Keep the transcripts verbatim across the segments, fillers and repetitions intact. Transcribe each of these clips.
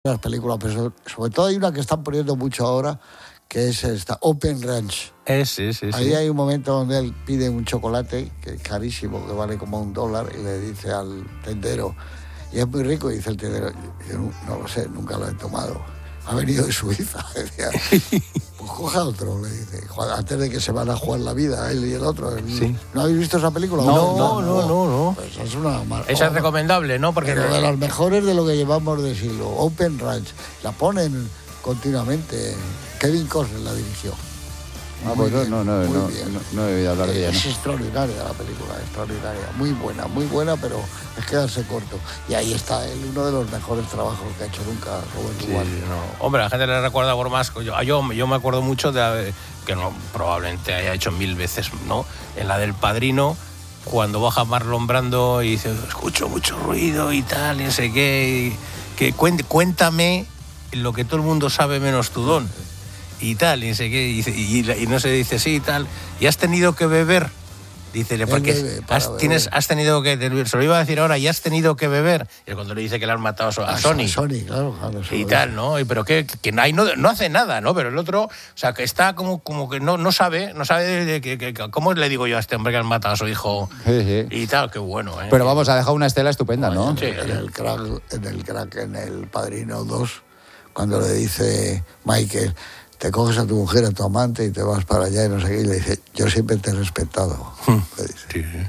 las películas, pero sobre todo hay una que están poniendo mucho ahora, que es esta, Open Ranch. Eh, sí, sí, Ahí sí. hay un momento donde él pide un chocolate, que es carísimo, que vale como un dólar, y le dice al tendero, y es muy rico, y dice el tendero, yo no, no lo sé, nunca lo he tomado. Ha venido de Suiza. Decía, pues coja otro, le dice, antes de que se van a jugar la vida, él y el otro. Sí. ¿No habéis visto esa película? No, no, no, no. no. Pues es una mar... Esa es recomendable, ¿no? Porque Pero de las mejores de lo que llevamos de siglo. Open Ranch. La ponen continuamente. Kevin Costner la dirigió. Ah, pues bien, no, no, no, no, bien. no, no he oído hablar de ella, Es ¿no? extraordinaria la película, extraordinaria. Muy buena, muy buena, pero es quedarse corto. Y ahí está él, uno de los mejores trabajos que ha hecho nunca Robert Sí, Duvall. no. Hombre, la gente le recuerda por más. Yo, yo, yo me acuerdo mucho de que no, probablemente haya hecho mil veces, ¿no? En la del Padrino, cuando baja Marlon Brando y dice, escucho mucho ruido y tal, y no sé qué. Y que cuente, cuéntame lo que todo el mundo sabe menos tu don. Y tal, y no sé qué. Y, y, y no se dice sí y tal. Y has tenido que beber. Dícele, porque bebe, has, beber. tienes, has tenido que. Se lo iba a decir ahora, y has tenido que beber. Y cuando le dice que le han matado a Sony. A Sony, claro, claro. Y tal, ¿no? Y pero que, que no, hay, no, no hace nada, ¿no? Pero el otro, o sea, que está como, como que no, no sabe, no sabe de, de, que, que, cómo le digo yo a este hombre que han matado a su hijo. Sí, sí. Y tal, qué bueno, ¿eh? Pero vamos, ha dejado una estela estupenda, ¿no? Sí, en el crack, en el crack, en el Padrino dos, cuando le dice Michael, te coges a tu mujer, a tu amante y te vas para allá y no sé qué, y le dice, yo siempre te he respetado. Le dice. Sí, sí.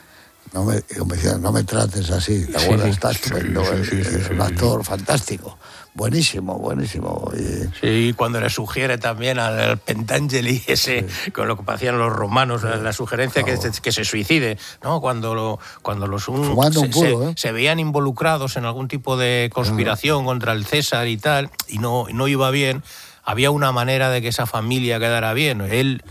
No me, como decía, no me trates así, ¿te acuerdas? Sí, Está sí, estupendo, sí, el- sí, sí, el- sí, un sí. actor fantástico, buenísimo, buenísimo. Y, Sí, cuando le sugiere también al Pentangeli ese, con lo que hacían los romanos, la, la sugerencia que, se, que se suicide, ¿no? Cuando, lo, cuando los un, Fumando se, un puro, se, ¿eh? se veían involucrados en algún tipo de conspiración contra el César y tal, y no, no iba bien, había una manera de que esa familia quedara bien. Él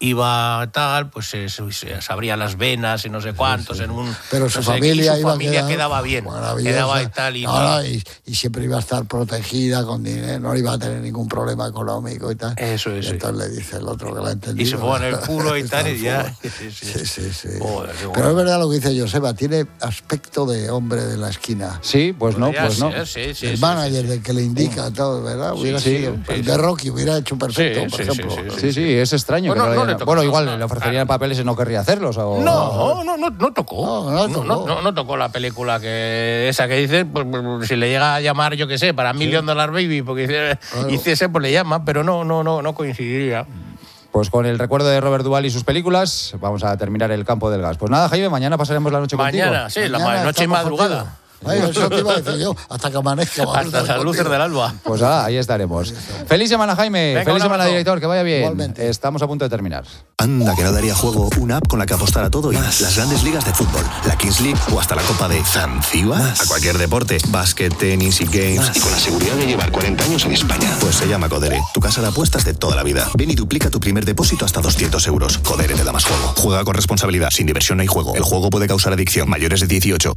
iba tal, pues se, se, se abría las venas y no sé cuántos, en un... pero su no sé qué, familia, y su iba familia a quedar quedaba bien, maravillosa. quedaba y tal, y, No, no, y, y siempre iba a estar protegida con dinero, no iba a tener ningún problema económico y tal. Eso es, Y sí. entonces le dice el otro que la ha entendido. Y se pone el culo y Está tal, y el ya. fútbol. Sí, sí. Sí, sí, sí. Joder, qué Pero bueno. es verdad lo que dice Joseba, tiene aspecto de hombre de la esquina. Sí, pues no, Podría pues no. ser, sí, sí, el sí, manager sí, sí. del que le indica todo, ¿verdad? Hubiera sí, sido sí, el sí. de Rocky, hubiera hecho perfecto, Sí, por sí, ejemplo. sí, sí, Sí, sí, es extraño. Bueno, que no no haya- le tocó, bueno, no, igual no, le ofrecerían claro. papeles y no querría hacerlos. O... No, no, no, no tocó. No, no tocó. No, no, no tocó la película que esa que dice, pues, pues, si le llega a llamar, yo qué sé, para Million Dollar Baby, porque hiciese, Claro. hiciese, pues le llama, pero no, no, no, no coincidiría. Pues con el recuerdo de Robert Duvall y sus películas, vamos a terminar el campo del gas. Pues nada, Jaime, mañana pasaremos la noche Mañana, contigo. sí, la Mañana ma- noche y estamos madrugada. contigo. Ay, eso te iba a decir yo, hasta que amanezca. vamos a Hasta estar las luces contigo. del alba. Pues ah, ahí estaremos. Feliz semana, Jaime. Venga, Feliz un semana, abrazo. director. Que vaya bien. Igualmente. Estamos a punto de terminar. Anda, que no daría juego una app con la que apostar a todo y más. Las grandes ligas de fútbol, la Kings League o hasta la Copa de Zanzíbar. A cualquier deporte, básquet, tenis y games. Más. Y con la seguridad de llevar cuarenta años en España. Pues se llama Codere, tu casa de apuestas de toda la vida. Ven y duplica tu primer depósito hasta doscientos euros. Codere te da más juego. Juega con responsabilidad, sin diversión no hay juego. El juego puede causar adicción. Mayores de dieciocho.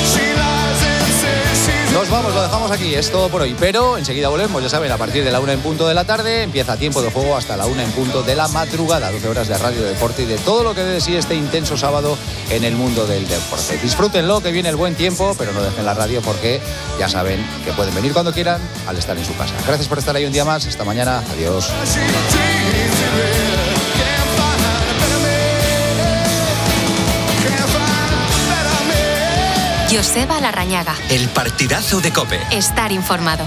Nos vamos, lo dejamos aquí, es todo por hoy. Pero enseguida volvemos, ya saben, a partir de la una en punto de la tarde, empieza tiempo de juego hasta la una en punto de la madrugada. doce horas de radio, de deporte y de todo lo que dé de sí este intenso sábado en el mundo del deporte. Disfrútenlo, que viene el buen tiempo, pero no dejen la radio porque ya saben que pueden venir cuando quieran al estar en su casa. Gracias por estar ahí un día más. Hasta mañana. Adiós. Joseba Larrañaga. El partidazo de COPE. Estar informado.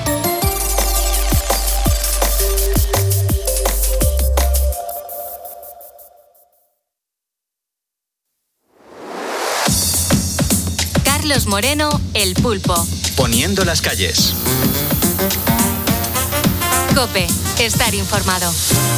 Carlos Moreno, El Pulpo. Poniendo las calles. COPE. Estar informado.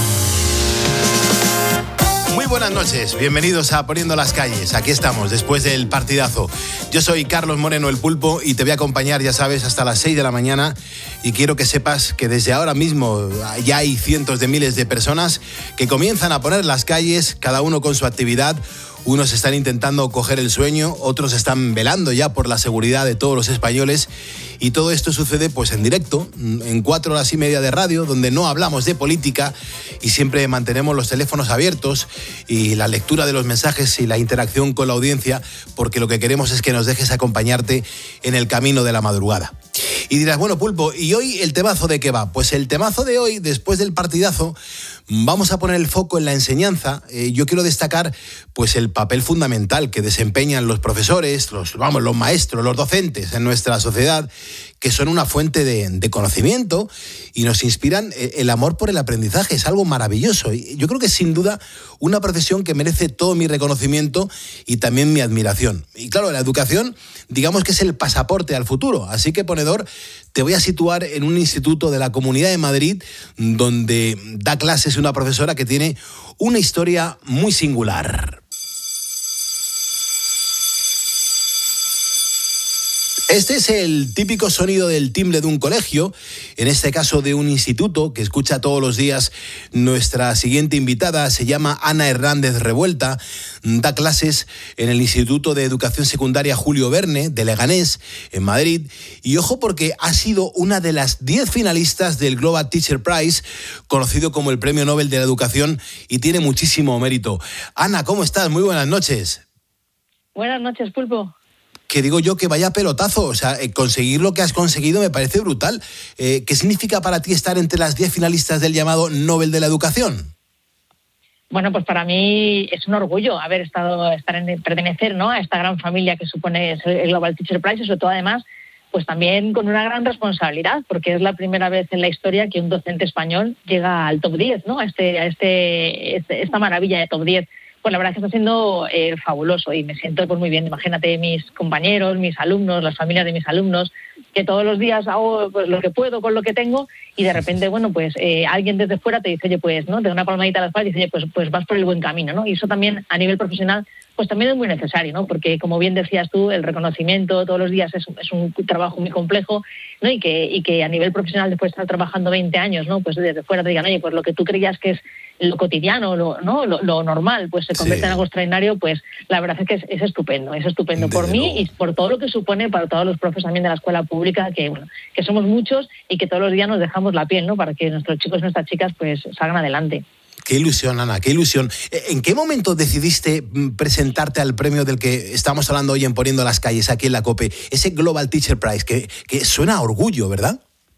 Muy buenas noches, bienvenidos a Poniendo las calles. Aquí estamos, después del partidazo. Yo soy Carlos Moreno, El Pulpo, y te voy a acompañar, ya sabes, hasta las seis de la mañana. Y quiero que sepas que desde ahora mismo ya hay cientos de miles de personas que comienzan a poner las calles, cada uno con su actividad. Unos están intentando coger el sueño, otros están velando ya por la seguridad de todos los españoles. Y todo esto sucede pues en directo, en cuatro horas y media de radio, donde no hablamos de política y siempre mantenemos los teléfonos abiertos y la lectura de los mensajes y la interacción con la audiencia, porque lo que queremos es que nos dejes acompañarte en el camino de la madrugada. Y dirás, bueno, Pulpo, ¿y hoy el temazo de qué va? Pues el temazo de hoy, después del partidazo, vamos a poner el foco en la enseñanza. Eh, yo quiero destacar pues el papel fundamental que desempeñan los profesores, los, vamos, los maestros, los docentes en nuestra sociedad, que son una fuente de, de conocimiento y nos inspiran el amor por el aprendizaje. Es algo maravilloso. Y yo creo que es sin duda una profesión que merece todo mi reconocimiento y también mi admiración. Y claro, la educación, digamos que es el pasaporte al futuro. Así que, ponedor, te voy a situar en un instituto de la Comunidad de Madrid donde da clases una profesora que tiene una historia muy singular. Este es el típico sonido del timbre de un colegio, en este caso de un instituto que escucha todos los días. Nuestra siguiente invitada se llama Ana Hernández Revuelta, da clases en el Instituto de Educación Secundaria Julio Verne de Leganés, en Madrid, y ojo porque ha sido una de las diez finalistas del Global Teacher Prize, conocido como el Premio Nobel de la Educación, y tiene muchísimo mérito. Ana, ¿cómo estás? Muy buenas noches. Buenas noches, Pulpo. Que digo yo que vaya pelotazo, o sea, eh, conseguir lo que has conseguido me parece brutal. Eh, ¿Qué significa para ti estar entre las diez finalistas del llamado Nobel de la Educación? Bueno, pues para mí es un orgullo haber estado, estar en, pertenecer, ¿no?, a esta gran familia que supone el Global Teacher Prize, y sobre todo además, pues también con una gran responsabilidad, porque es la primera vez en la historia que un docente español llega al top diez, ¿no?, a este, a este, este esta maravilla de top diez. Pues la verdad es que está siendo eh, fabuloso y me siento pues muy bien. Imagínate mis compañeros, mis alumnos, las familias de mis alumnos, que todos los días hago pues lo que puedo con lo que tengo y de repente, bueno, pues eh, alguien desde fuera te dice, oye, pues, ¿no?, te da una palmadita a la espalda y dice, oye, pues, pues vas por el buen camino, ¿no? Y eso también a nivel profesional pues también es muy necesario, ¿no? Porque como bien decías tú, el reconocimiento todos los días es, es un trabajo muy complejo, ¿no? Y que, y que a nivel profesional, después de estar trabajando veinte años, ¿no?, pues desde fuera te digan, oye, pues lo que tú creías que es lo cotidiano, lo, ¿no?, lo, lo normal, pues se convierte sí. en algo extraordinario, pues la verdad es que es, es estupendo, es estupendo Desde por mí luego. Y por todo lo que supone para todos los profes también de la escuela pública, que bueno, que somos muchos y que todos los días nos dejamos la piel, ¿no?, para que nuestros chicos y nuestras chicas pues salgan adelante. Qué ilusión, Ana, qué ilusión. ¿En qué momento decidiste presentarte al premio del que estamos hablando hoy en Poniendo las Calles, aquí en la COPE? Ese Global Teacher Prize, que, que suena a orgullo, ¿verdad?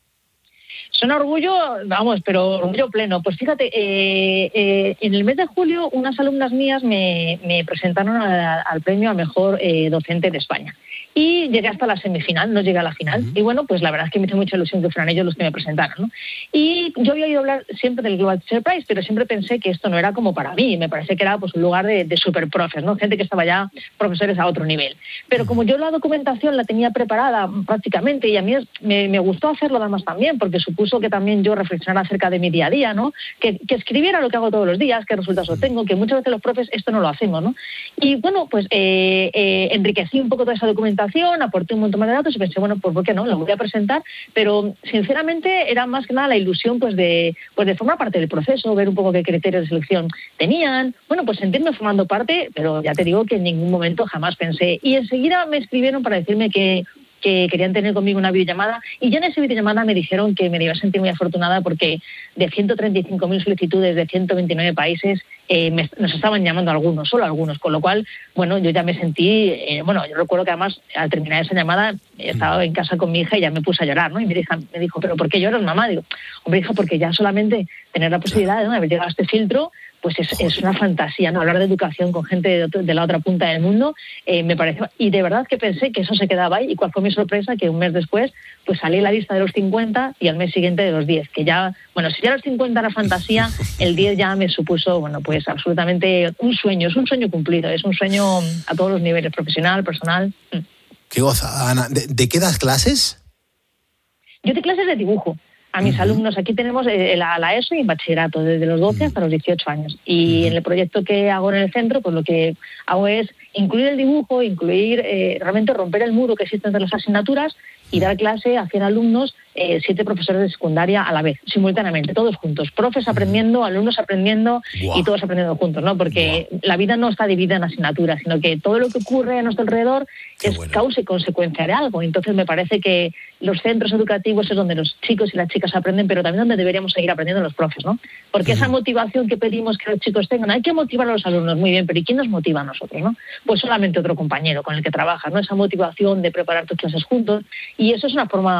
Suena orgullo, vamos, pero orgullo pleno. Pues fíjate, eh, eh, en el mes de julio unas alumnas mías me, me presentaron a, al premio a Mejor eh, Docente de España. Y llegué hasta la semifinal, no llegué a la final. Uh-huh. Y bueno, pues la verdad es que me hizo mucha ilusión que fueran ellos los que me presentaron, ¿no? Y yo había oído hablar siempre del Global Teacher Prize, pero siempre pensé que esto no era como para mí. Me parece que era pues un lugar de, de superprofes, ¿no? Gente que estaba ya profesores a otro nivel. Pero como yo la documentación la tenía preparada prácticamente y a mí me, me gustó hacerlo además también, porque supuso que también yo reflexionara acerca de mi día a día, ¿no? Que, que escribiera lo que hago todos los días, qué resultados obtengo, que muchas veces los profes esto no lo hacemos, ¿no? Y bueno, pues eh, eh, enriquecí un poco toda esa documentación, aporté un montón más de datos y pensé, bueno, pues ¿por qué no? Lo voy a presentar, pero sinceramente era más que nada la ilusión pues de, pues de formar parte del proceso, ver un poco qué criterios de selección tenían, bueno, pues sentirme formando parte, pero ya te digo que en ningún momento jamás pensé. Y enseguida me escribieron para decirme que que querían tener conmigo una videollamada y ya en esa videollamada me dijeron que me iba a sentir muy afortunada porque de ciento treinta y cinco mil solicitudes de ciento veintinueve países eh, me, nos estaban llamando algunos, solo algunos, con lo cual, bueno, yo ya me sentí, eh, bueno, yo recuerdo que además al terminar esa llamada estaba en casa con mi hija y ya me puse a llorar, ¿no? Y mi hija me dijo, ¿pero por qué lloras, mamá? Digo, hombre, hija, porque ya solamente tener la posibilidad de, ¿no?, haber llegado a este filtro, pues es, es una fantasía, ¿no? Hablar de educación con gente de, otro, de la otra punta del mundo, eh, me pareció, y de verdad que pensé que eso se quedaba ahí, y cuál fue mi sorpresa, que un mes después, pues salí en la lista de los cincuenta y al mes siguiente de los diez, que ya, bueno, si ya los cincuenta era fantasía, el diez ya me supuso, bueno, pues absolutamente un sueño, es un sueño cumplido, es un sueño a todos los niveles, profesional, personal. Qué goza, Ana. ¿De, de qué das clases? Yo doy clases de dibujo. A mis uh-huh. alumnos, aquí tenemos la, la ESO y en bachillerato, desde los doce uh-huh. hasta los dieciocho años. Y uh-huh. en el proyecto que hago en el centro, pues lo que hago es incluir el dibujo, incluir, eh, realmente romper el muro que existe entre las asignaturas y dar clase a cien alumnos, eh, siete profesores de secundaria a la vez, simultáneamente, todos juntos. Profes aprendiendo, alumnos aprendiendo wow. y todos aprendiendo juntos, ¿no? Porque wow. la vida no está dividida en asignaturas, sino que todo lo que ocurre a nuestro alrededor Qué es bueno. causa y consecuencia de algo. Entonces me parece que los centros educativos es donde los chicos y las chicas aprenden, pero también donde deberíamos seguir aprendiendo los profes, ¿no? Porque uh-huh. esa motivación que pedimos que los chicos tengan, hay que motivar a los alumnos, muy bien, pero ¿y quién nos motiva a nosotros, no? Pues solamente otro compañero con el que trabajas, ¿no? Esa motivación de preparar tus clases juntos, y eso es una forma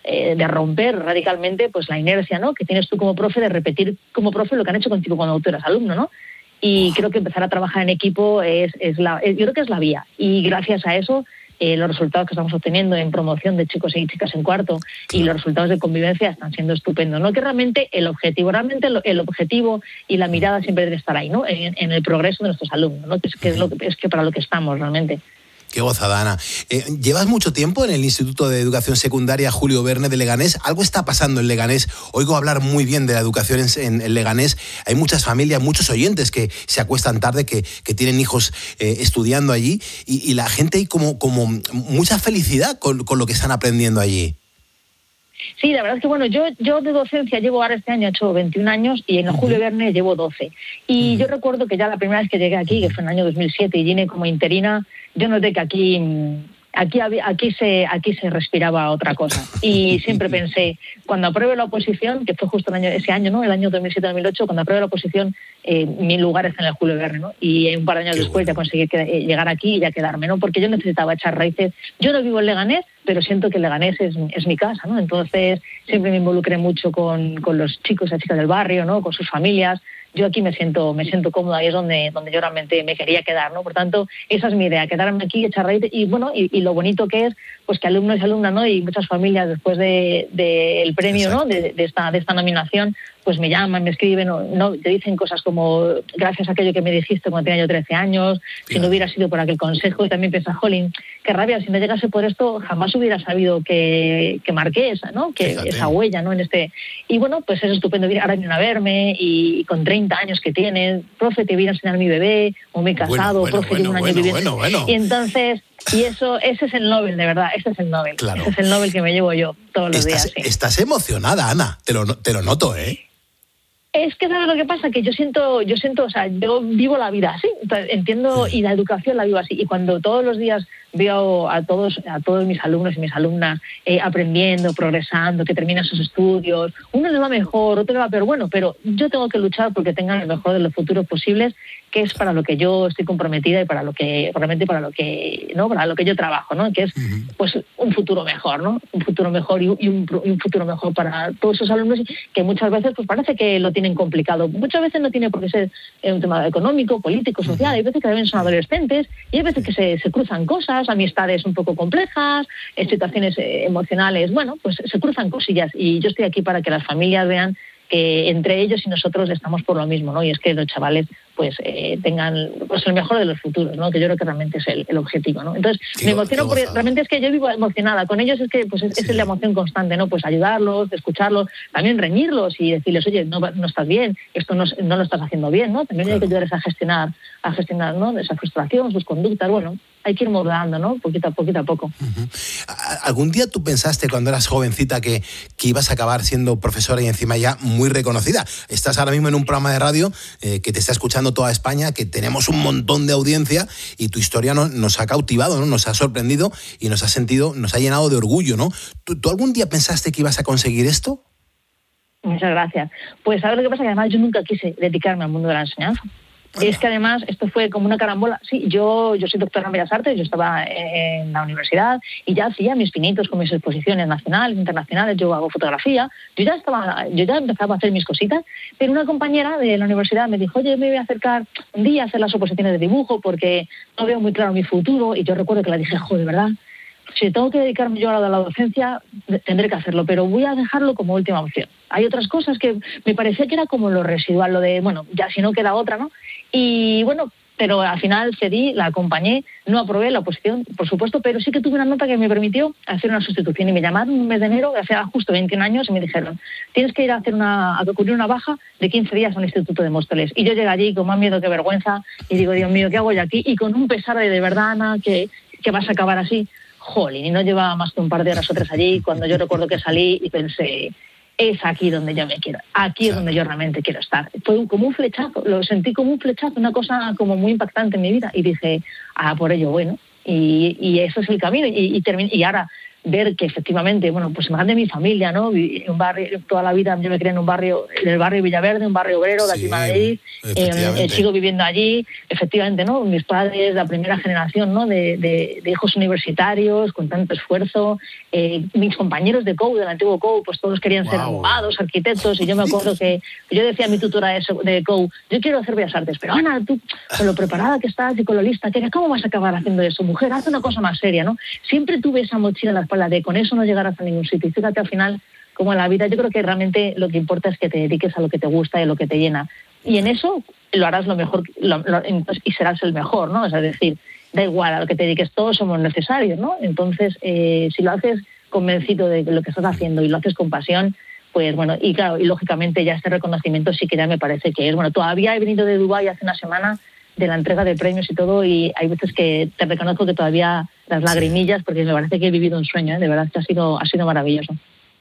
eh, de romper radicalmente pues la inercia, ¿no?, que tienes tú como profe de repetir como profe lo que han hecho contigo cuando tú eras alumno, ¿no? Y creo que empezar a trabajar en equipo es, es la, es, yo creo que es la vía. Y gracias a eso, eh, los resultados que estamos obteniendo en promoción de chicos y chicas en cuarto y los resultados de convivencia están siendo estupendos, ¿no? Que realmente el objetivo, realmente el objetivo y la mirada siempre debe estar ahí, ¿no? En, en el progreso de nuestros alumnos, ¿no? Que es, que es, lo que, es que para lo que estamos realmente. Qué gozada, Ana. Eh, ¿Llevas mucho tiempo en el Instituto de Educación Secundaria Julio Verne de Leganés? Algo está pasando en Leganés. Oigo hablar muy bien de la educación en, en Leganés. Hay muchas familias, muchos oyentes que se acuestan tarde, que, que tienen hijos eh, estudiando allí y, y la gente hay como, como mucha felicidad con, con lo que están aprendiendo allí. Sí, la verdad es que bueno, yo yo de docencia llevo ahora este año, he hecho veintiún años y en el Julio Verne llevo doce. Y uh-huh. yo recuerdo que ya la primera vez que llegué aquí, que fue en el año dos mil siete y vine como interina, yo noté que aquí aquí había, aquí se aquí se respiraba otra cosa. Y siempre pensé, cuando apruebe la oposición, que fue justo el año, ese año, ¿no? El año dos mil siete dos mil ocho, cuando apruebe la oposición, eh, mi lugar es en el Julio Verne, ¿no? Y un par de años Qué después bueno. ya conseguí que, eh, llegar aquí y ya quedarme, ¿no? Porque yo necesitaba echar raíces. Yo no vivo en Leganés, pero siento que Leganés es, es mi casa, ¿no? Entonces siempre me involucré mucho con, con los chicos y las chicas del barrio, ¿no? Con sus familias. Yo aquí me siento me siento cómoda y es donde donde yo realmente me quería quedar, ¿no? Por tanto, esa es mi idea, quedarme aquí, echar raíces y bueno, y, y lo bonito que es, pues que alumnos y alumnas, ¿no? Y muchas familias después de, de el premio, Exacto. ¿no? De, de esta de esta nominación, pues me llaman, me escriben, no, no te dicen cosas como gracias a aquello que me dijiste cuando tenía yo trece años, Fíjate. si no hubiera sido por aquel consejo, y también piensas, jolín, qué rabia, si no llegase por esto jamás hubiera sabido que, que marqué esa, ¿no? Que Fíjate. esa huella, ¿no? En este y bueno, pues es estupendo, ahora vienen a verme y con treinta años que tienen, profe, te vine a enseñar a mi bebé, o me he casado, bueno, bueno, profe, llevo bueno, un año bueno, viviendo. Bueno, bueno. Y entonces Y eso, ese es el Nobel, de verdad, ese es el Nobel. Claro. Ese es el Nobel que me llevo yo todos los estás, días. Sí. Estás emocionada, Ana, te lo, te lo noto, ¿eh? Es que ¿sabes lo que pasa? Que yo siento, yo siento, o sea, yo vivo la vida así, entiendo, y la educación la vivo así. Y cuando todos los días veo a todos, a todos mis alumnos y mis alumnas eh, aprendiendo, progresando, que terminan sus estudios, uno le va mejor, otro le va peor, bueno, pero yo tengo que luchar porque tengan el mejor de los futuros posibles, que es para lo que yo estoy comprometida y para lo que, realmente para lo que, ¿no? Para lo que yo trabajo, ¿no? Que es, pues, un futuro mejor, ¿no? Un futuro mejor y un, y un futuro mejor para todos esos alumnos que muchas veces, pues, parece que lo tienen complicado. Muchas veces no tiene por qué ser un tema económico, político, social. Hay veces que también son adolescentes y hay veces que se, se cruzan cosas, amistades un poco complejas, situaciones emocionales, bueno, pues se cruzan cosillas y yo estoy aquí para que las familias vean que entre ellos y nosotros estamos por lo mismo, ¿no? Y es que los chavales pues eh, tengan pues, el mejor de los futuros, ¿no? Que yo creo que realmente es el, el objetivo, ¿no? Entonces qué, me emociono porque realmente es que yo vivo emocionada con ellos, es que pues es, sí. es la emoción constante, ¿no? Pues ayudarlos, escucharlos, también reñirlos y decirles, oye, no, no estás bien, esto no, no lo estás haciendo bien, ¿no? También claro. hay que ayudarles a gestionar, a gestionar, ¿no? Esa frustración, sus conductas, bueno, hay que ir modelando, ¿no? Poquito a poquito a poco. Uh-huh. ¿Algún día tú pensaste cuando eras jovencita que, que ibas a acabar siendo profesora y encima ya muy reconocida? Estás ahora mismo en un programa de radio eh, que te está escuchando toda España, que tenemos un montón de audiencia y tu historia no, nos ha cautivado, ¿no? Nos ha sorprendido y nos ha sentido, nos ha llenado de orgullo, ¿no? ¿Tú, ¿Tú algún día pensaste que ibas a conseguir esto? Muchas gracias. Pues ¿sabes lo que pasa? Que además yo nunca quise dedicarme al mundo de la enseñanza. Bueno. Es que además esto fue como una carambola. Sí, yo, yo soy doctora en Bellas Artes, yo estaba en la universidad y ya hacía mis pinitos con mis exposiciones nacionales, internacionales, yo hago fotografía, yo ya estaba, yo ya empezaba a hacer mis cositas, pero una compañera de la universidad me dijo, oye, me voy a acercar un día a hacer las oposiciones de dibujo porque no veo muy claro mi futuro, y yo recuerdo que le dije, joder, ¿verdad? Si tengo que dedicarme yo a la, a la docencia, tendré que hacerlo, pero voy a dejarlo como última opción. Hay otras cosas que me parecía que era como lo residual, lo de, bueno, ya si no queda otra, ¿no? Y bueno, pero al final cedí, la acompañé, no aprobé la oposición, por supuesto, pero sí que tuve una nota que me permitió hacer una sustitución y me llamaron un mes de enero, hace justo veintiún años, y me dijeron, tienes que ir a hacer una, a cubrir una baja de quince días al Instituto de Móstoles. Y yo llegué allí con más miedo que vergüenza y digo, Dios mío, ¿qué hago yo aquí? Y con un pesar de, de verdad, Ana, que, que vas a acabar así. Jolín, y no llevaba más que un par de horas o tres allí, cuando yo recuerdo que salí y pensé, es aquí donde yo me quiero, aquí es donde yo realmente quiero estar. Fue como un flechazo, lo sentí como un flechazo, una cosa como muy impactante en mi vida, y dije, ah, por ello, bueno, y, y eso es el camino, y, y, termin- y ahora ver que efectivamente, bueno, pues más de mi familia, ¿no? Un barrio, toda la vida yo me crié en un barrio, en el barrio Villaverde, un barrio obrero de aquí en Madrid, eh, sigo viviendo allí, efectivamente, ¿no? Mis padres, la primera generación, ¿no? De, de, de hijos universitarios con tanto esfuerzo, eh, mis compañeros de C O U, del antiguo C O U, pues todos querían wow. ser abogados, arquitectos, y yo me acuerdo que yo decía a mi tutora de, de C O U, yo quiero hacer Bellas Artes, pero Ana, tú, con lo preparada que estás y con lo lista que eres, ¿cómo vas a acabar haciendo eso? Mujer, haz una cosa más seria, ¿no? Siempre tuve esa mochila en la espalda de con eso no llegarás a ningún sitio. Y fíjate, al final, como en la vida, yo creo que realmente lo que importa es que te dediques a lo que te gusta y a lo que te llena. Y en eso lo harás lo mejor lo, lo, y serás el mejor, ¿no? Es decir, da igual a lo que te dediques, todos somos necesarios, ¿no? Entonces, eh, si lo haces convencido de lo que estás haciendo y lo haces con pasión, pues bueno, y claro, y lógicamente ya este reconocimiento sí que ya me parece que es, bueno, todavía he venido de Dubái hace una semana de la entrega de premios y todo, y hay veces que te reconozco que todavía las lagrimillas, porque me parece que he vivido un sueño, ¿eh? De verdad que ha sido, ha sido maravilloso.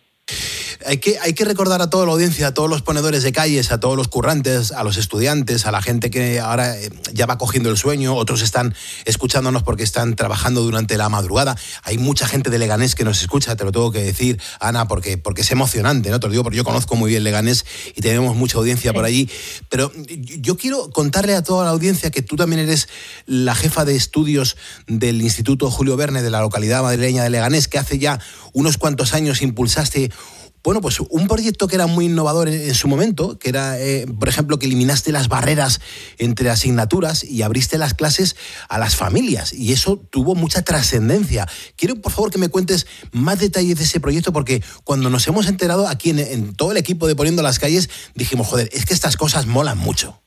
Hay que, hay que recordar a toda la audiencia, a todos los ponedores de calles, a todos los currantes, a los estudiantes, a la gente que ahora ya va cogiendo el sueño, otros están escuchándonos porque están trabajando durante la madrugada. Hay mucha gente de Leganés que nos escucha, te lo tengo que decir, Ana, porque, porque es emocionante, ¿no? Te lo digo porque yo conozco muy bien Leganés y tenemos mucha audiencia sí. por allí. Pero yo quiero contarle a toda la audiencia que tú también eres la jefa de estudios del Instituto Julio Verne de la localidad madrileña de Leganés, que hace ya unos cuantos años impulsaste bueno, pues un proyecto que era muy innovador en, en su momento, que era, eh, por ejemplo, que eliminaste las barreras entre asignaturas y abriste las clases a las familias, y eso tuvo mucha trascendencia. Quiero, por favor, que me cuentes más detalles de ese proyecto, porque cuando nos hemos enterado aquí en, en todo el equipo de Poniendo las Calles, dijimos, joder, es que estas cosas molan mucho.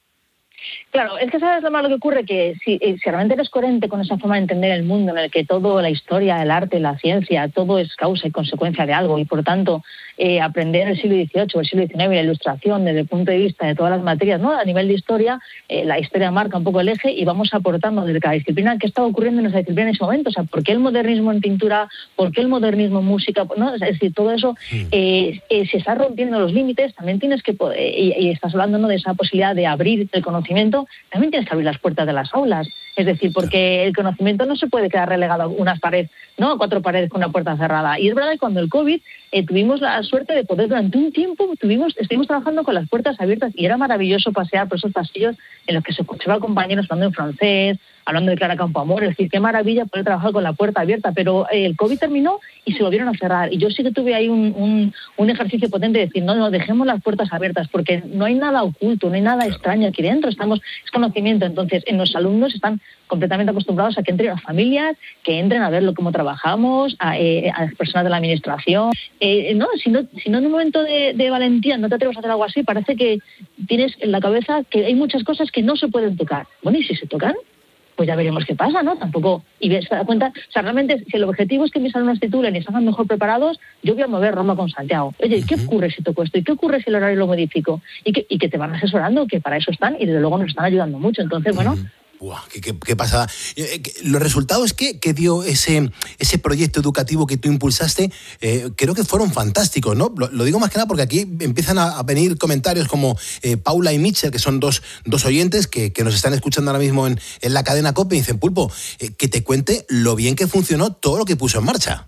Claro, es que sabes lo malo que ocurre, que si, si realmente eres coherente con esa forma de entender el mundo en el que todo, la historia, el arte, la ciencia, todo es causa y consecuencia de algo, y por tanto eh, aprender el siglo dieciocho, el siglo diecinueve, la ilustración desde el punto de vista de todas las materias, ¿no? A nivel de historia, eh, la historia marca un poco el eje y vamos aportando desde cada disciplina qué estaba ocurriendo en esa disciplina en ese momento. O sea, ¿por qué el modernismo en pintura? ¿Por qué el modernismo en música? ¿No? Es decir, todo eso, eh, eh, si estás rompiendo los límites, también tienes que, eh, y, y estás hablando, ¿no?, de esa posibilidad de abrir el conocimiento, también tienes que abrir las puertas de las aulas. Es decir, porque el conocimiento no se puede quedar relegado a unas paredes, ¿no?, a cuatro paredes con una puerta cerrada. Y es verdad que cuando el COVID eh, tuvimos la suerte de poder durante un tiempo, tuvimos, estuvimos trabajando con las puertas abiertas y era maravilloso pasear por esos pasillos en los que se escuchaba compañeros hablando en francés, hablando de Clara Campoamor. Es decir, qué maravilla poder trabajar con la puerta abierta. Pero eh, el COVID terminó y se volvieron a cerrar. Y yo sí que tuve ahí un, un, un ejercicio potente de decir, no, no, dejemos las puertas abiertas, porque no hay nada oculto, no hay nada extraño aquí dentro. Estamos, es conocimiento. Entonces, en los alumnos están completamente acostumbrados a que entren las familias, que entren a verlo cómo trabajamos, a, eh, a las personas de la administración. Eh, no, si no, si no en un momento de, de valentía no te atreves a hacer algo así, parece que tienes en la cabeza que hay muchas cosas que no se pueden tocar. Bueno, y si se tocan, pues ya veremos qué pasa, ¿no? Tampoco, y se da cuenta, o sea, realmente, si el objetivo es que mis alumnos titulen y salgan mejor preparados, yo voy a mover Roma con Santiago. Oye, ¿qué ocurre si toco esto? ¿Y qué ocurre si el horario lo modifico? Y que, y que te van asesorando, que para eso están, y desde luego nos están ayudando mucho. Entonces, bueno... Buah, qué, qué, qué pasada. Eh, los resultados que, que dio ese, ese proyecto educativo que tú impulsaste, eh, creo que fueron fantásticos, ¿no? Lo, lo digo más que nada porque aquí empiezan a, a venir comentarios como eh, Paula y Mitchell, que son dos, dos oyentes que, que nos están escuchando ahora mismo en, en la cadena COPE, y dicen, Pulpo, eh, que te cuente lo bien que funcionó todo lo que puso en marcha.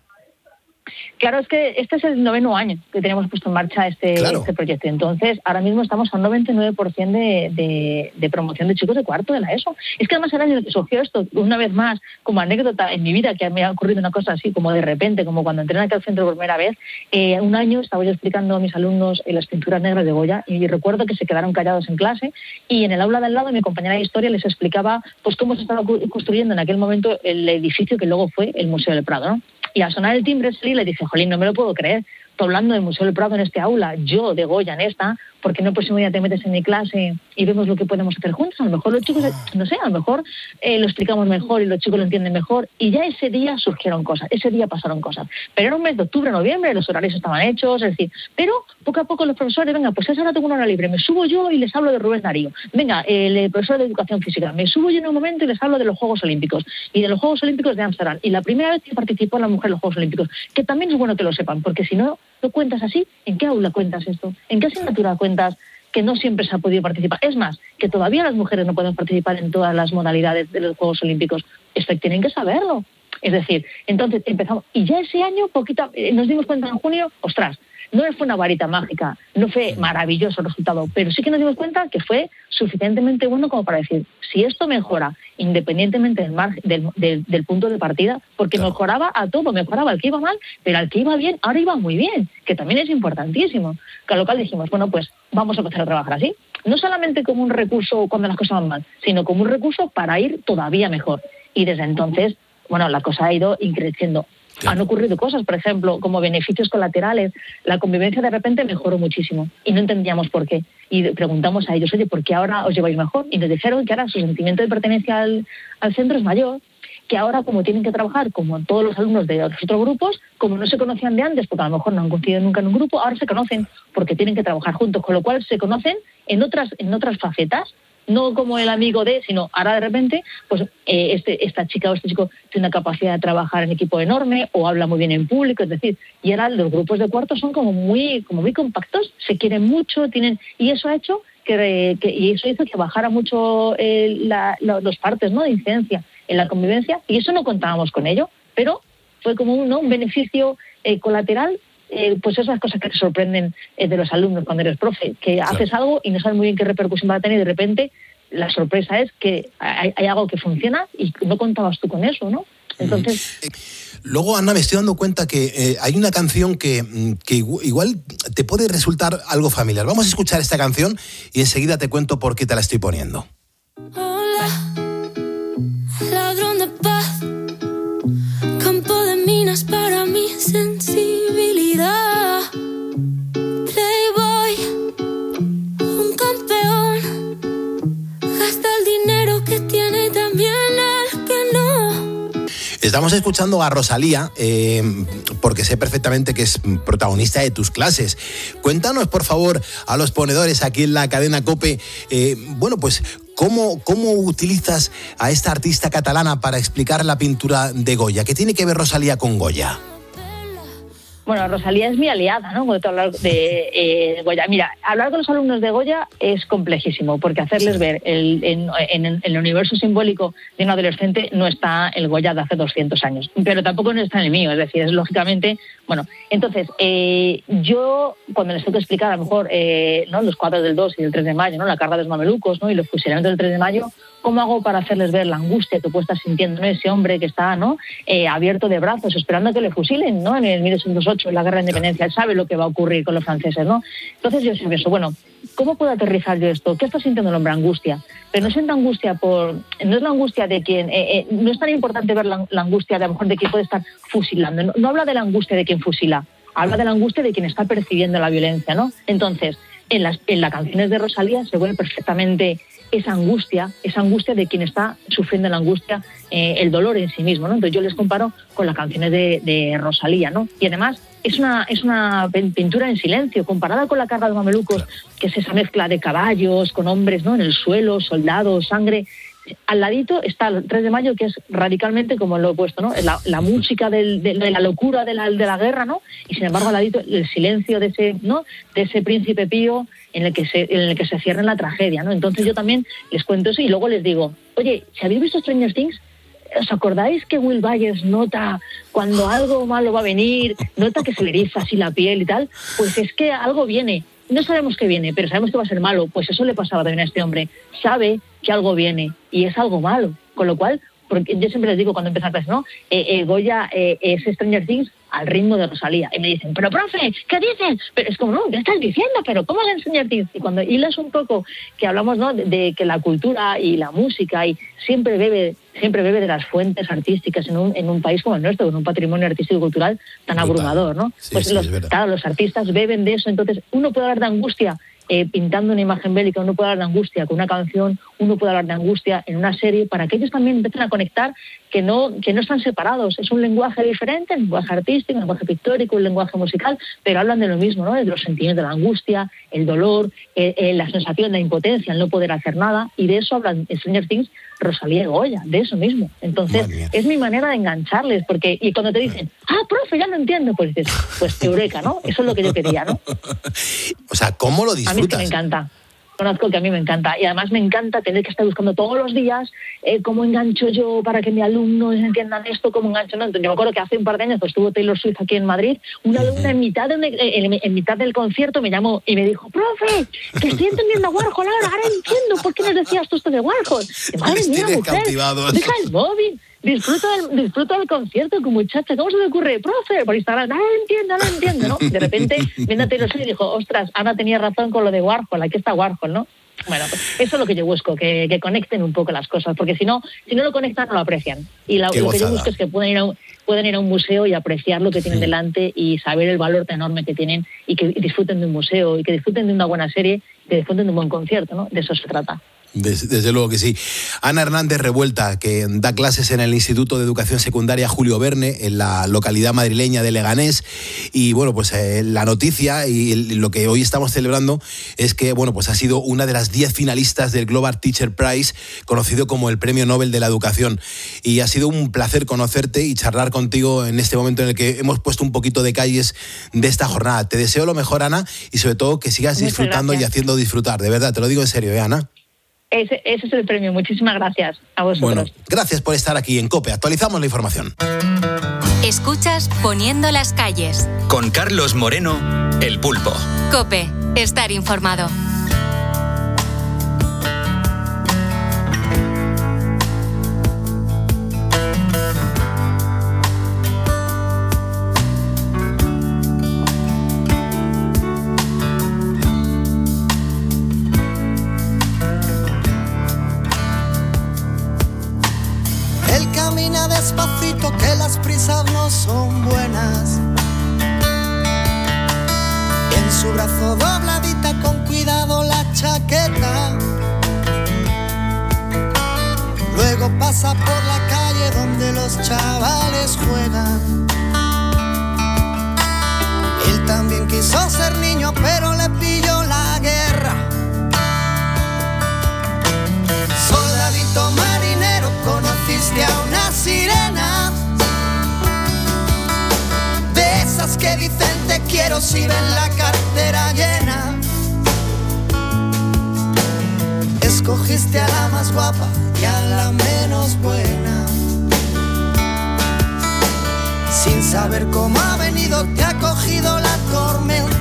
Claro, es que este es el noveno año que tenemos puesto en marcha este, claro. este proyecto. Entonces, ahora mismo estamos a un noventa y nueve por ciento de, de, de promoción de chicos de cuarto de la ESO. Es que además el año que surgió esto, una vez más, como anécdota en mi vida, que me ha ocurrido una cosa así, como de repente, como cuando entré en aquel centro por primera vez, eh, un año estaba yo explicando a mis alumnos en las pinturas negras de Goya, y recuerdo que se quedaron callados en clase, y en el aula de al lado mi compañera de historia les explicaba pues cómo se estaba construyendo en aquel momento el edificio que luego fue el Museo del Prado, ¿no? Y al sonar el timbre salí y le dije, jolín, no me lo puedo creer. Tú hablando del Museo del Prado en este aula, yo de Goya en esta, ¿por qué no el próximo día te metes en mi clase y vemos lo que podemos hacer juntos? A lo mejor los chicos, no sé, a lo mejor eh, lo explicamos mejor y los chicos lo entienden mejor. Y ya ese día surgieron cosas, ese día pasaron cosas. Pero era un mes de octubre, noviembre, los horarios estaban hechos, es decir, pero poco a poco los profesores, venga, pues esa hora tengo una hora libre, me subo yo y les hablo de Rubén Darío. Venga, el profesor de Educación Física, me subo yo en un momento y les hablo de los Juegos Olímpicos y de los Juegos Olímpicos de Ámsterdam. Y la primera vez que participó la mujer en los Juegos Olímpicos, que también es bueno que lo sepan, porque si no lo cuentas así, ¿en qué aula cuentas esto? ¿En qué asignatura cuentas que no siempre se ha podido participar? Es más, que todavía las mujeres no pueden participar en todas las modalidades de los Juegos Olímpicos. Esto tienen que saberlo. Es decir, entonces empezamos, y ya ese año poquito, nos dimos cuenta en junio, ostras, no fue una varita mágica, no fue maravilloso el resultado, pero sí que nos dimos cuenta que fue suficientemente bueno como para decir, si esto mejora independientemente del, margen, del, del, del punto de partida, porque claro. mejoraba a todo, mejoraba al que iba mal, pero al que iba bien, ahora iba muy bien, que también es importantísimo. Con lo cual dijimos, bueno, pues vamos a empezar a trabajar así, no solamente como un recurso cuando las cosas van mal, sino como un recurso para ir todavía mejor. Y desde entonces, bueno, la cosa ha ido increciendo. Han ocurrido cosas, por ejemplo, como beneficios colaterales. La convivencia de repente mejoró muchísimo y no entendíamos por qué. Y preguntamos a ellos, oye, ¿por qué ahora os lleváis mejor? Y nos dijeron que ahora su sentimiento de pertenencia al, al centro es mayor, que ahora como tienen que trabajar como todos los alumnos de los otros grupos, como no se conocían de antes, porque a lo mejor no han coincidido nunca en un grupo, ahora se conocen porque tienen que trabajar juntos, con lo cual se conocen en otras, en otras facetas. No como el amigo de, sino ahora de repente, pues eh, este, esta chica o este chico tiene una capacidad de trabajar en equipo enorme o habla muy bien en público, es decir, y ahora los grupos de cuarto son como muy, como muy compactos, se quieren mucho, tienen, y eso ha hecho que, que y eso hizo que bajara mucho eh, la, la, los partes, ¿no?, de incidencia en la convivencia, y eso no contábamos con ello, pero fue como un, ¿no?, un beneficio eh, colateral. Eh, pues esas cosas que te sorprenden eh, de los alumnos cuando eres profe, que claro. haces algo y no sabes muy bien qué repercusión va a tener y de repente la sorpresa es que hay, hay algo que funciona y no contabas tú con eso, ¿no? Entonces... Mm. Luego, Ana, me estoy dando cuenta que eh, hay una canción que, que igual te puede resultar algo familiar. Vamos a escuchar esta canción y enseguida te cuento por qué te la estoy poniendo. Hola, ladrón de paz, campo de minas para mi sensibilidad. Playboy, un campeón, gasta el dinero que tiene también el que no. Estamos escuchando a Rosalía, eh, porque sé perfectamente que es protagonista de tus clases. Cuéntanos, por favor, a los ponedores aquí en la cadena COPE, eh, bueno, pues, ¿cómo, ¿cómo utilizas a esta artista catalana para explicar la pintura de Goya? ¿Qué tiene que ver Rosalía con Goya? Bueno, Rosalía es mi aliada, ¿no? Cuando te hablo de eh, Goya. Mira, hablar con los alumnos de Goya es complejísimo, porque hacerles ver el, en, en, en el universo simbólico de un adolescente no está el Goya de hace doscientos años, pero tampoco no está en el mío, es decir, es lógicamente... Bueno, entonces, eh, yo cuando les tengo que explicar a lo mejor eh, ¿no?, los cuadros del dos y del tres de mayo, ¿no?, la carga de los mamelucos, ¿no?, y los fusilamientos del tres de mayo, ¿cómo hago para hacerles ver la angustia que puede estar sintiendo, ¿no?, ese hombre que está, ¿no?, eh, abierto de brazos, esperando a que le fusilen, ¿no?, en el mil novecientos ocho, en la Guerra de Independencia? Él sabe lo que va a ocurrir con los franceses, ¿no? Entonces yo siempre pienso, bueno, ¿cómo puedo aterrizar yo esto? ¿Qué está sintiendo el hombre? Angustia. Pero no siento angustia por... No es la angustia de quien... Eh, eh, no es tan importante ver la, la angustia de a lo mejor de quien puede estar fusilando. No, no habla de la angustia de quien fusila, habla de la angustia de quien está percibiendo la violencia, ¿no? Entonces, en las, en las canciones de Rosalía se ve perfectamente esa angustia, esa angustia de quien está sufriendo la angustia, eh, el dolor en sí mismo, ¿no? Entonces yo les comparo con las canciones de, de Rosalía, ¿no? Y además es una, es una pintura en silencio, comparada con la carga de mamelucos, que es esa mezcla de caballos con hombres, ¿no?, en el suelo, soldados, sangre. Al ladito está el tres de mayo, que es radicalmente como lo he puesto, ¿no?, la, la música del, de, de la locura de la, de la guerra, ¿no? Y sin embargo al ladito el silencio de ese, ¿no?, de ese príncipe pío en el que se, en el que se cierra en la tragedia, ¿no? Entonces yo también les cuento eso y luego les digo, oye, si habéis visto Stranger Things, ¿os acordáis que Will Byers nota cuando algo malo va a venir, nota que se le eriza así la piel y tal? Pues es que algo viene. No sabemos qué viene, pero sabemos que va a ser malo. Pues eso le pasaba también a este hombre. Sabe que algo viene y es algo malo. Con lo cual, porque yo siempre les digo cuando empiezan a pensar, ¿no? Eh, eh, Goya eh, es Stranger Things al ritmo de Rosalía. Y me dicen, pero profe, ¿qué dices? Pero es como, no, ¿qué estás diciendo? Pero ¿cómo es Stranger Things? Y cuando hilas un poco, que hablamos, ¿no?, de, de que la cultura y la música y siempre bebe siempre bebe de las fuentes artísticas en un, en un país como el nuestro, con un patrimonio artístico y cultural tan Brutal. abrumador, ¿no? Sí, pues sí, los, claro, los artistas beben de eso, entonces uno puede hablar de angustia eh, pintando una imagen bélica, uno puede hablar de angustia con una canción, uno puede hablar de angustia en una serie, para que ellos también empiecen a conectar que no, que no están separados, es un lenguaje diferente, un lenguaje artístico, un lenguaje pictórico, un lenguaje musical, pero hablan de lo mismo, ¿no?, de los sentimientos de la angustia, el dolor, eh, eh, la sensación de impotencia, el no poder hacer nada, y de eso hablan Stranger Things, Rosalía y Goya, de eso mismo. Entonces, es mi manera de engancharles, porque, y cuando te dicen, ah, profe, ya lo entiendo, pues dices, pues eureka, ¿no? Eso es lo que yo quería, ¿no? O sea, ¿cómo lo disfrutas? A mí es que me encanta. conozco que a mí me encanta. Y además me encanta tener que estar buscando todos los días eh, cómo engancho yo para que mis alumnos entiendan esto, cómo engancho. ¿no? Entonces, yo me acuerdo que hace un par de años pues, estuvo Taylor Swift aquí en Madrid, una alumna en mitad, de, en, en mitad del concierto me llamó y me dijo, profe, que estoy entendiendo a Warhol ahora, ahora entiendo por qué me decías tú esto de Warhol. Y, madre mía, mujer, deja el móvil. Disfruta del, disfruta del concierto con muchacha. ¿Cómo se me ocurre? Profe, por Instagram, no lo entiendo, no lo entiendo, ¿no? De repente, viendo a Taylor Swift y dijo, ostras, Ana tenía razón con lo de Warhol, aquí está Warhol, ¿no? Bueno, pues eso es lo que yo busco, que, que conecten un poco las cosas, porque si no, si no lo conectan, no lo aprecian. Y la, lo que yo busco es que puedan ir, a un, puedan ir a un museo y apreciar lo que tienen sí. delante y saber el valor tan enorme que tienen y que disfruten de un museo y que disfruten de una buena serie, que disfruten de un buen concierto, ¿no? De eso se trata. Desde, desde luego que sí. Ana Hernández Revuelta, que da clases en el Instituto de Educación Secundaria Julio Verne, en la localidad madrileña de Leganés. Y bueno, pues eh, la noticia y el, lo que hoy estamos celebrando es que, bueno, pues ha sido una de las diez finalistas del Global Teacher Prize, conocido como el Premio Nobel de la Educación. Y ha sido un placer conocerte y charlar contigo en este momento en el que hemos puesto un poquito de calles de esta jornada. Te deseo lo mejor, Ana, y sobre todo que sigas Muchas disfrutando gracias. Y haciendo disfrutar. De verdad, te lo digo en serio, ¿eh, Ana? Ese, ese es el premio. Muchísimas gracias a vosotros. Bueno, gracias por estar aquí en COPE. Actualizamos la información. Escuchas Poniendo las calles. Con Carlos Moreno, El Pulpo. COPE. Estar informado. Despacito, que las prisas no son buenas. En su brazo dobladita con cuidado la chaqueta. Luego pasa por la calle donde los chavales juegan. Él también quiso ser niño, pero le pilló la guerra. Soldadito marinero, conociste a una sirena, de esas que dicen te quiero si ven la cartera llena. Escogiste a la más guapa y a la menos buena. Sin saber cómo ha venido te ha cogido la tormenta.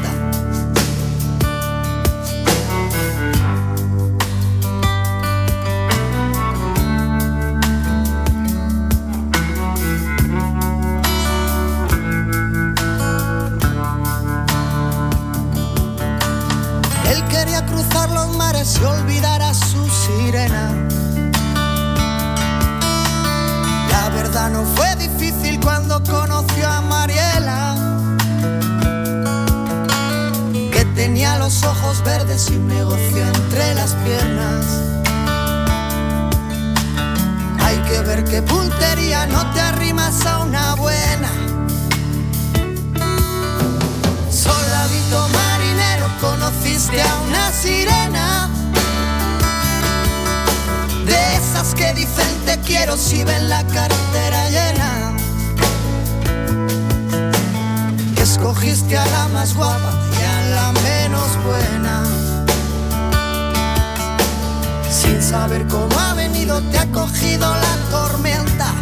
Él quería cruzar los mares y olvidar a su sirena. La verdad no fue difícil cuando conoció a Mariela, que tenía los ojos verdes y un negocio entre las piernas. Hay que ver qué puntería, no te arrimas a una buena. Soldadito marinero, conociste a una sirena, de esas que dicen te quiero si ven la cartera llena. Escogiste a la más guapa y a la menos buena. Sin saber cómo ha venido te ha cogido la tormenta.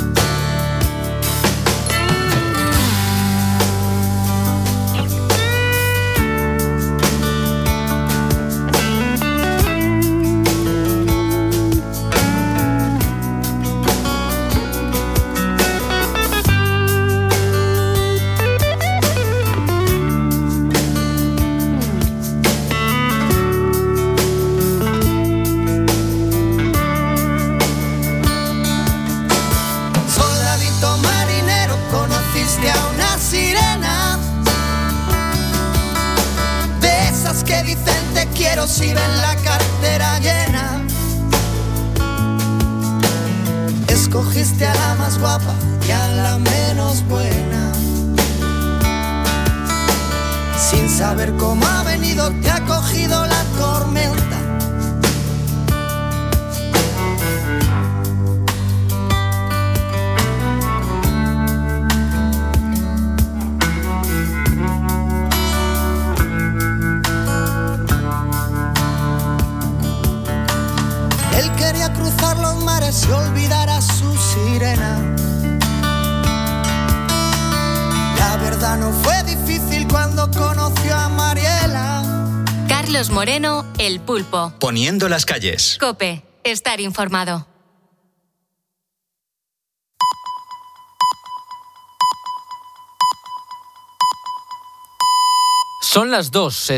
Que dicen te quiero si ven la cartera llena. Escogiste a la más guapa y a la menos buena. Sin saber cómo ha venido te ha cogido la tormenta. flores y olvidar a su sirena. La verdad no fue difícil cuando conoció a Mariela. Carlos Moreno, El Pulpo. Poniendo las calles. COPE, estar informado. Son las dos.